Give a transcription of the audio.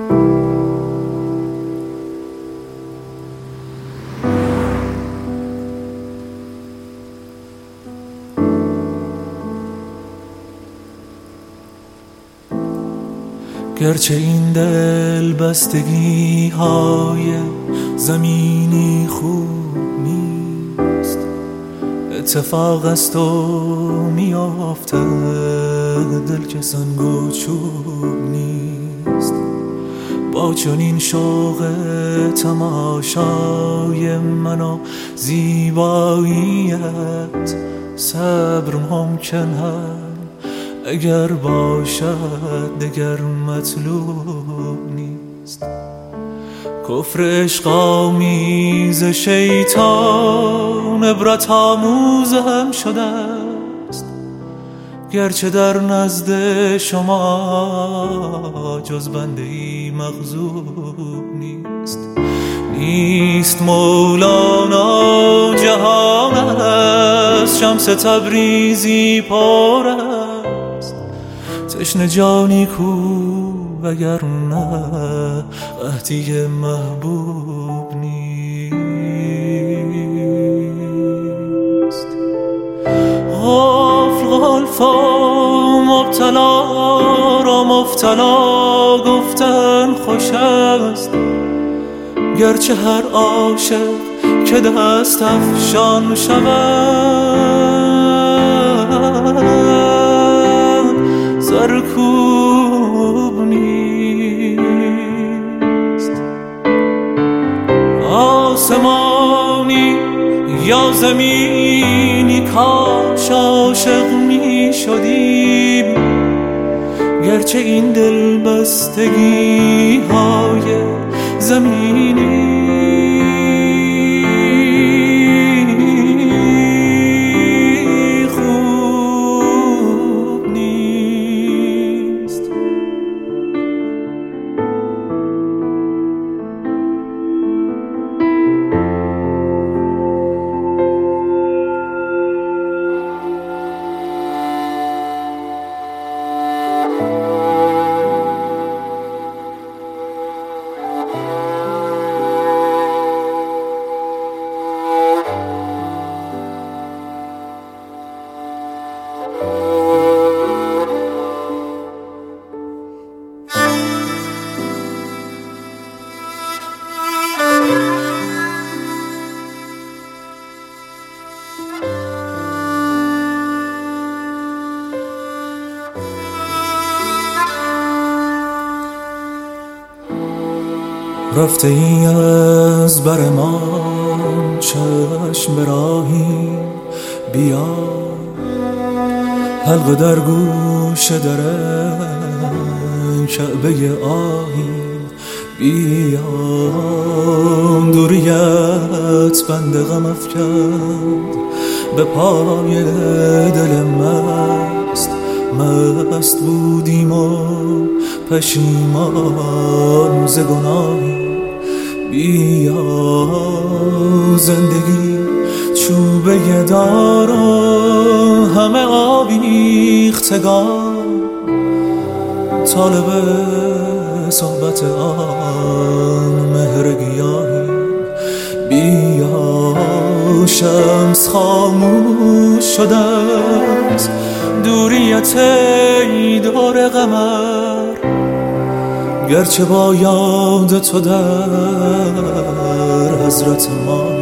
گرچه این دل بستگی های زمینی خوب نیست، اتفاق است و میافته دل که سنگ و چوب نیست. با چنین شوق تماشای من و زیباییت صبر ممکن هست اگر باشد دگر مطلوب نیست. کفر عشق آمیز شیطان عبرت آموز هم شده است، گرچه در نزد شما جز بنده ای مغضوب نیست. نیست مولانا جهان است، شمس تبریزی پر است، تشنه جانی کو وگر نه قحطی محبوب نیست. غافل مبتلا را مبتلا گفتن خوش است، گرچه هر عاشق که دست افشان شود سرکوب نیست. آسمانی یا زمینی کاش عاشق می شدیم، گرچه این دل بستگی های زمینی خوب نیست. رفته ای از بر ما چشم به راهی، بیا حلقه در گوش در کعبه آهی، بیا دوریت بند غم افکند به پای دل مست بودیم و پشیمان ز گناهی. بیا زندگی چوبه دار و همه آویختگان طالب صحبت آن مهر گیاهی. بیا شمس خاموش شده است دوریت ای دور قمر، گرچه با یاد تو در حضرت ما